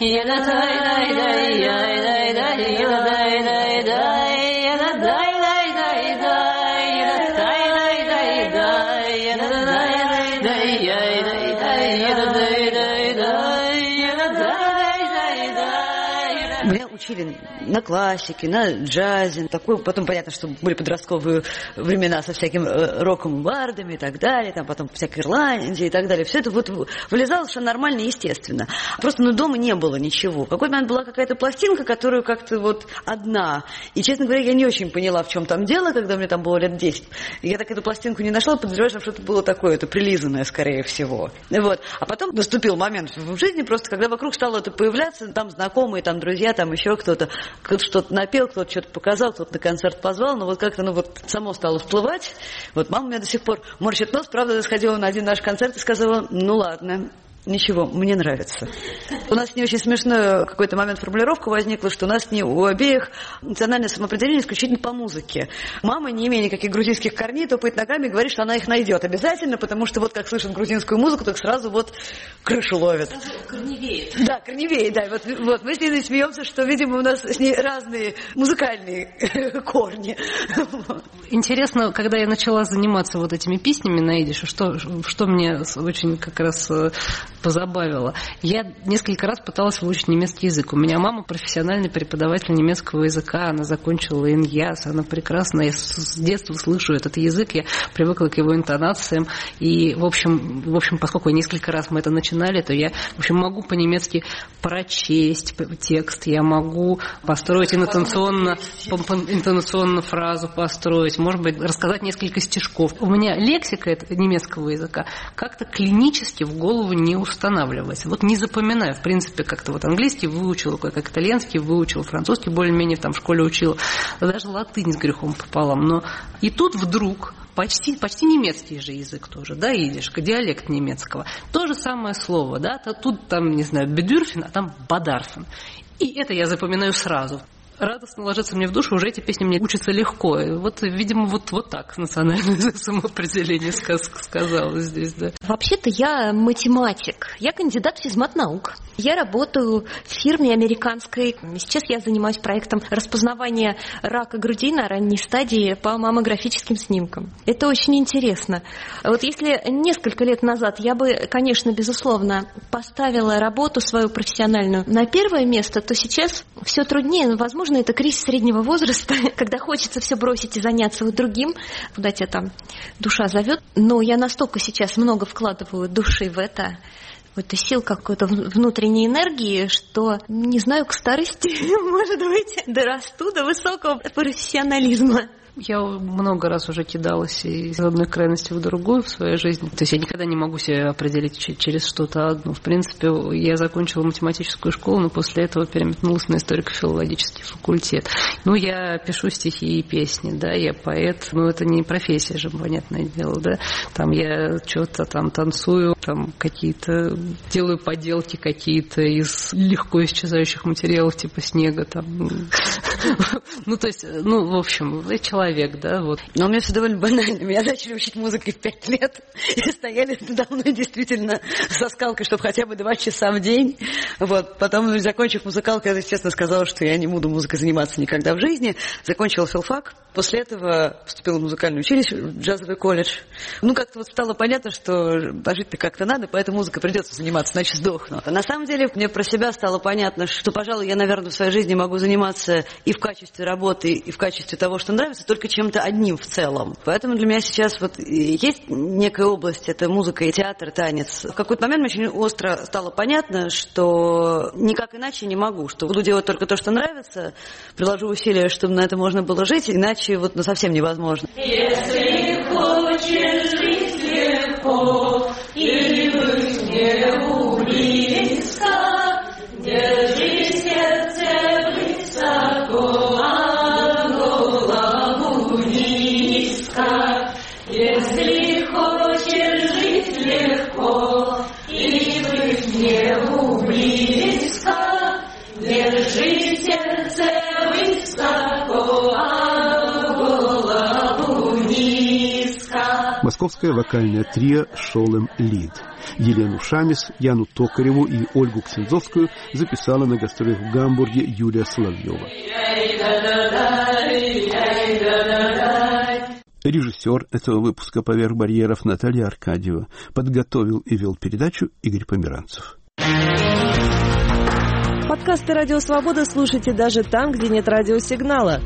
Меня учили на классике, на джазе, такой, потом понятно, что были подростковые времена со всяким роком, бардами и так далее, там потом всякой Ирландии и так далее. Все это вот вылезало совершенно нормально и естественно. Просто дома не было ничего. В какой-то момент была какая-то пластинка, которую как-то вот одна. И, честно говоря, я не очень поняла, в чем там дело, когда мне там было лет 10. Я так эту пластинку не нашла, подозреваю, что что-то было такое, это прилизанное, скорее всего. Вот. А потом наступил момент в жизни просто, когда вокруг стало это появляться, там знакомые, там друзья, там еще еще кто-то что-то напел, кто-то что-то показал, кто-то на концерт позвал, но вот как-то, само стало всплывать. Вот мама у меня до сих пор морщит нос, правда, сходила на один наш концерт и сказала, ладно, ничего, мне нравится. У нас не очень смешно в какой-то момент формулировка возникла, что у нас у обеих национальное самоопределение исключительно по музыке. Мама, не имея никаких грузинских корней, топает ногами и говорит, что она их найдет обязательно, потому что вот как слышит грузинскую музыку, так сразу вот крышу ловит. Корневеет. Да, корневеет, да. Вот мы с ней смеемся, что, видимо, у нас с ней разные музыкальные корни. Интересно, когда я начала заниматься вот этими песнями на идише, что мне очень как раз позабавило. Я несколько раз пыталась выучить немецкий язык. У меня мама профессиональный преподаватель немецкого языка, она закончила ИНЯС, она прекрасна. Я с детства слышу этот язык, я привыкла к его интонациям. И, в общем, поскольку несколько раз мы это начинали, то я, в общем, могу по-немецки прочесть текст, я могу построить интонационно фразу построить, может быть, рассказать несколько стишков. У меня лексика немецкого языка как-то клинически в голову не устанавливается. Вот не запоминаю. В принципе, как-то вот английский выучила, как итальянский выучила, французский более-менее там в школе учила, даже латынь с грехом пополам. Но и тут вдруг почти немецкий же язык тоже, да, идиш, диалект немецкого. То же самое слово, да, тут там, не знаю, бедюрфен, а там бадарфен. И это я запоминаю сразу. Радостно ложится мне в душу, уже эти песни мне учатся легко. И вот, видимо, вот так национальное самоопределение сказала здесь, да. Вообще-то я математик, я кандидат физмат-наук. Я работаю в фирме американской. Сейчас я занимаюсь проектом распознавания рака груди на ранней стадии по маммографическим снимкам. Это очень интересно. Вот если несколько лет назад я бы, конечно, безусловно, поставила работу свою профессиональную на первое место, то сейчас все труднее. Возможно, это кризис среднего возраста, когда хочется все бросить и заняться вот другим, куда тебя там душа зовет. Но я настолько сейчас много вкладываю души в это сил какой-то внутренней энергии, что, не знаю, к старости, может быть, дорасту до высокого профессионализма. Я много раз уже кидалась из одной крайности в другую в своей жизни. То есть я никогда не могу себя определить через что-то одно. В принципе, я закончила математическую школу, но после этого переметнулась на историко-филологический факультет. Я пишу стихи и песни, да, я поэт. Это не профессия же, понятное дело, да. Там я что-то там танцую, там какие-то делаю поделки какие-то из легко исчезающих материалов типа снега там. В общем, человек, да, вот. Но у меня все довольно банально. Меня начали учить музыкой в 5 лет. И стояли надо мной действительно со скалкой, чтобы хотя бы 2 часа в день. Вот. Потом, закончив музыкалку, я, естественно, сказала, что я не буду музыкой заниматься никогда в жизни. Закончила филфак. После этого поступила в музыкальное училище, в джазовый колледж. Как-то стало понятно, что пожить-то как-то надо, поэтому музыкой придется заниматься, иначе сдохну. А на самом деле, мне про себя стало понятно, что, пожалуй, я, наверное, в своей жизни могу заниматься и в качестве работы, и в качестве того, что нравится, только чем-то одним в целом. Поэтому для меня сейчас есть некая область, это музыка и театр, танец. В какой-то момент мне очень остро стало понятно, что никак иначе не могу, что буду делать только то, что нравится, приложу усилия, чтобы на это можно было жить, иначе совсем невозможно. Если хочешь жить легко и быть не близко, держи сердце высоко, а голову низко. Если хочешь жить легко и быть не близко, держи сердце высоко, Московское вокальное трио «Шолем Лид». Елену Шамис, Яну Токареву и Ольгу Ксензовскую записала на гастролях в Гамбурге Юлия Соловьева. Режиссер этого выпуска «Поверх барьеров» Наталья Аркадьева. Подготовил и вел передачу Игорь Померанцев. Подкасты «Радио Свобода» слушайте даже там, где нет радиосигнала.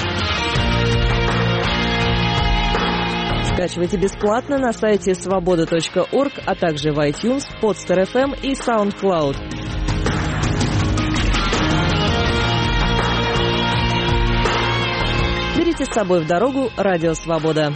Скачивайте бесплатно на сайте svoboda.org, а также в iTunes, Podster.fm и SoundCloud. Берите с собой в дорогу «Радио Свобода».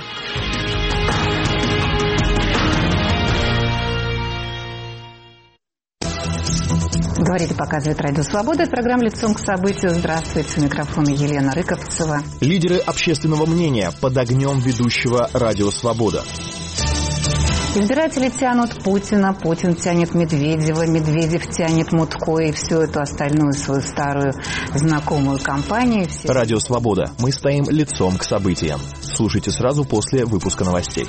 Говорит и показывает Радио Свобода. Это программа «Лицом к событию». Здравствуйте. У микрофона Елена Рыковцева. Лидеры общественного мнения под огнем ведущего Радио Свобода. Избиратели тянут Путина, Путин тянет Медведева, Медведев тянет Мутко и всю эту остальную свою старую знакомую компанию. Радио Свобода. Мы стоим лицом к событиям. Слушайте сразу после выпуска новостей.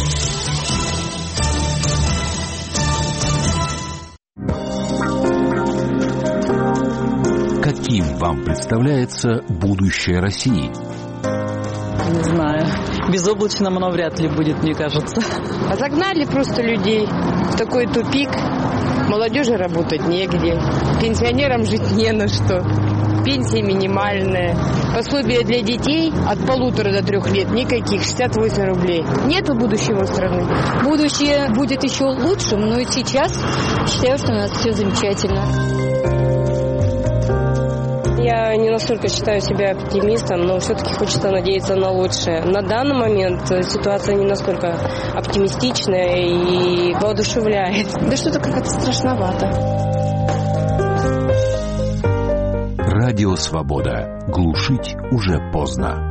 Каким вам представляется будущее России? Не знаю. Безоблачным оно вряд ли будет, мне кажется. Загнали просто людей в такой тупик. Молодежи работать негде. Пенсионерам жить не на что. Пенсия минимальная. Пособие для детей от 1,5 до 3 лет никаких, 68 рублей. Нету будущего страны. Будущее будет еще лучшим, но и сейчас считаю, что у нас все замечательно. Я не настолько считаю себя оптимистом, но все-таки хочется надеяться на лучшее. На данный момент ситуация не настолько оптимистичная и воодушевляет. Да что-то как-то страшновато. Радио Свобода. Глушить уже поздно.